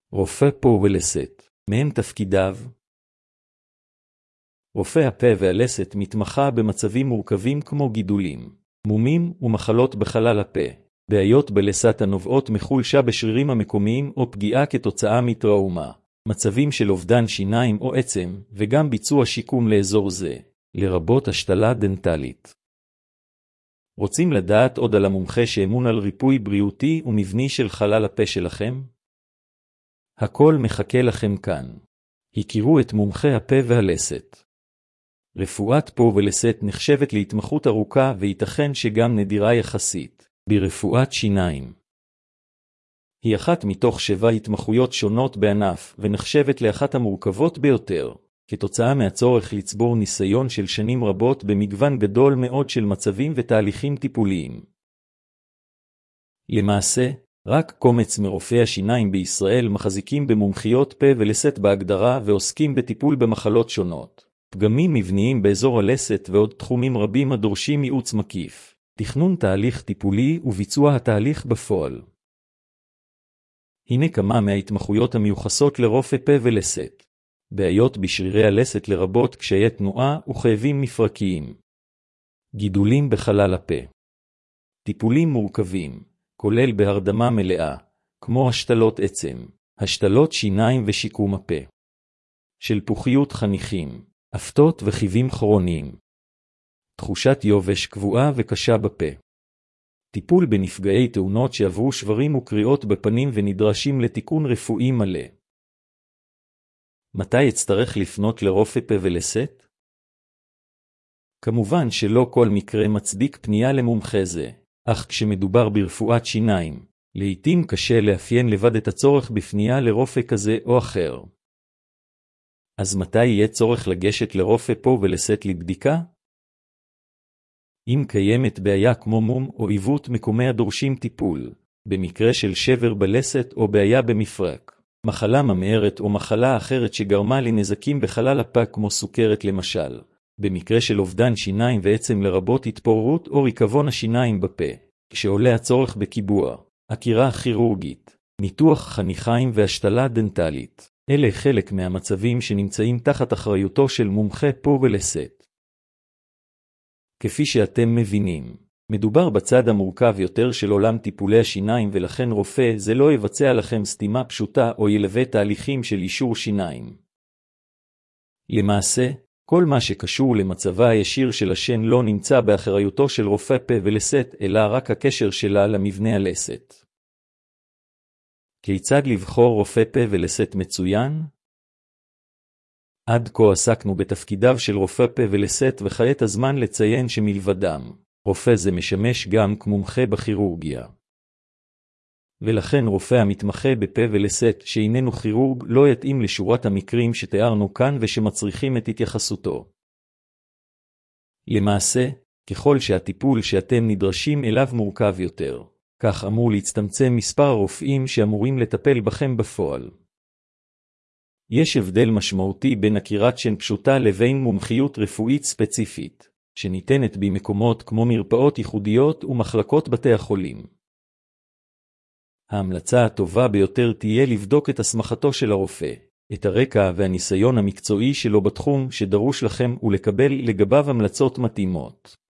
רופא פה ולסת, מהם תפקידיו? רופא הפה והלסת מתמחה במצבים מורכבים כמו גידולים, מומים ומחלות בחלל הפה, בעיות בלסת הנובעות מחולשה בשרירים המקומיים או פגיעה כתוצאה מטראומה, מצבים של אובדן שיניים או עצם, וגם ביצוע שיקום לאזור זה, לרבות השתלה דנטלית. רוצים לדעת עוד על המומחה שאמון על ריפוי בריאותי ומבני של חלל הפה שלכם? הכל מחכה לכם כאן. הכירו את מומחה הפה והלסת. רפואת פה ולסת נחשבת להתמחות ארוכה וייתכן שגם נדירה יחסית, ברפואת שיניים. היא אחת מתוך 7 התמחויות שונות בענף ונחשבת לאחת המורכבות ביותר, כתוצאה מהצורך לצבור ניסיון של שנים רבות במגוון גדול מאוד של מצבים ותהליכים טיפוליים. למעשה, רק קומץ מרופאי השיניים בישראל מחזיקים במומחיות פה ולסת בהגדרה ועוסקים בטיפול במחלות שונות, פגמים מבניים באזור הלסת ועוד תחומים רבים הדורשים ייעוץ מקיף, תכנון תהליך טיפולי וביצוע התהליך בפועל. הנה כמה מההתמחויות המיוחסות לרופא פה ולסת. בעיות בשרירי הלסת לרבות קשיי תנועה וכאבים מפרקיים. גידולים בחלל הפה. טיפולים מורכבים, כולל בהרדמה מלאה, כמו השתלות עצם, השתלות שיניים ושיקום הפה. שלפוחיות חניכים, אפתות וחיבים כרוניים. תחושת יובש קבועה וקשה בפה. טיפול בנפגעי תאונות שעברו שברים וקריאות בפנים ונדרשים לתיקון רפואי מלא. מתי אצטרך לפנות לרופא פה ולסת? כמובן שלא כל מקרה מצדיק פנייה למומחה זה, אך כשמדובר ברפואת שיניים, לעתים קשה לאפיין לבד את הצורך בפנייה לרופא כזה או אחר. אז מתי יהיה צורך לגשת לרופא פה ולסת לבדיקה? אם קיימת בעיה כמו מום או עיוות מקומי הדורשים טיפול, במקרה של שבר בלסת או בעיה במפרק, מחלה ממארת או מחלה אחרת שגרמה לנזקים בחלל הפה כמו סוכרת למשל, במקרה של אובדן שיניים ועצם לרבות התפוררות או ריקבון השיניים בפה, כשעולה הצורך בקיבוע, עקירה כירורגית, ניתוח חניכיים והשתלה דנטלית, אלה חלק מהמצבים שנמצאים תחת אחריותו של מומחה פה ולסת. כפי שאתם מבינים, מדובר בצד המורכב יותר של עולם טיפולי השיניים ולכן רופא זה לא יבצע לכם סתימה פשוטה או ילווה תהליכים של אישור שיניים. למעשה, כל מה שקשור למצבה הישיר של השן לא נמצא באחריותו של רופא פה ולסת אלא רק הקשר שלה למבנה הלסת. כיצד לבחור רופא פה ולסת מצוין? עד כה עסקנו בתפקידיו של רופא פה ולסת וכעת הזמן לציין שמלבדם, רופא זה משמש גם כמומחה בכירורגיה. ולכן רופא המתמחה בפה ולסת שאיננו כירורג לא יתאים לשורת המקרים שתיארנו כאן ושמצריכים את התייחסותו. למעשה, ככל שהטיפול שאתם נדרשים אליו מורכב יותר, כך אמור להצטמצם מספר הרופאים שאמורים לטפל בכם בפועל. יש הבדל משמעותי בין עקירת שן פשוטה לבין מומחיות רפואית ספציפית, שניתנת במקומות כמו מרפאות ייחודיות ומחלקות בתי החולים. ההמלצה הטובה ביותר תהיה לבדוק את הסמכתו של הרופא, את הרקע והניסיון המקצועי שלו בתחום שדרוש לכם ולקבל לגביו המלצות מתאימות.